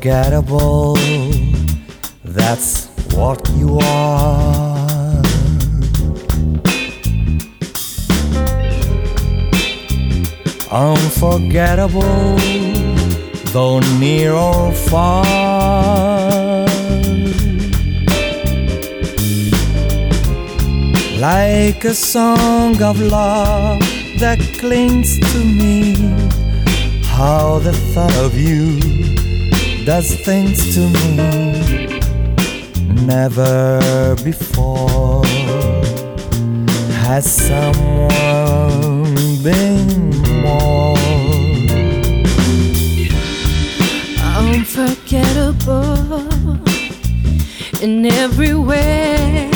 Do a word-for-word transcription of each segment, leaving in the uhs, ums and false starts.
unforgettable. That's what you are. Unforgettable, though near or far. Like a song of love that clings to me. How the thought of you does things to me. Never before has someone been more unforgettable in every way.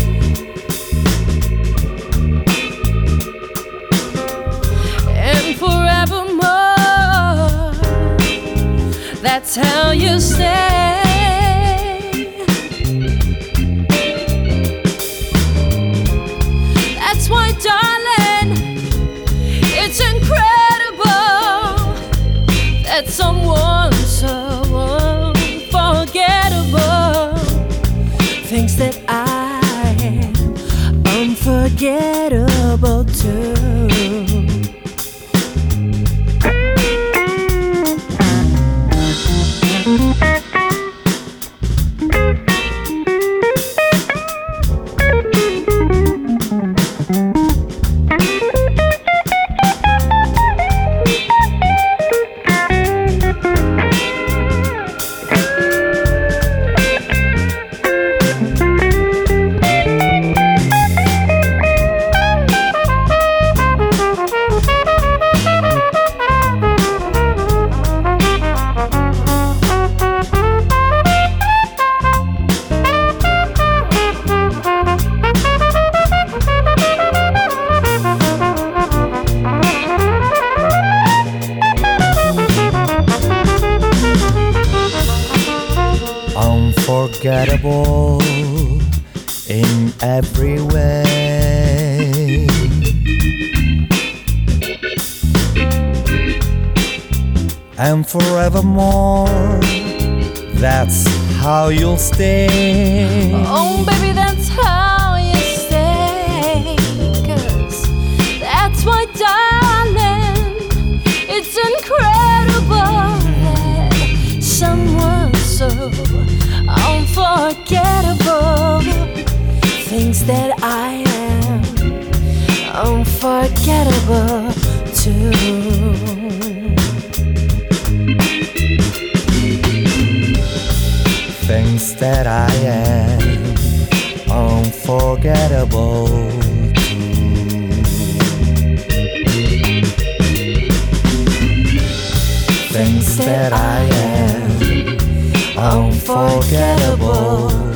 And forevermore, that's how you stay. That's why, darling, it's incredible that someone so unforgettable thinks that I am unforgettable too. Unforgettable in every way. And forevermore, that's how you'll stay. Oh, baby, that's how you stay. 'Cause that's why, darling, it's incredible that someone so unforgettable thinks that I am unforgettable too. Thinks that I am unforgettable too. Thinks that I am unforgettable.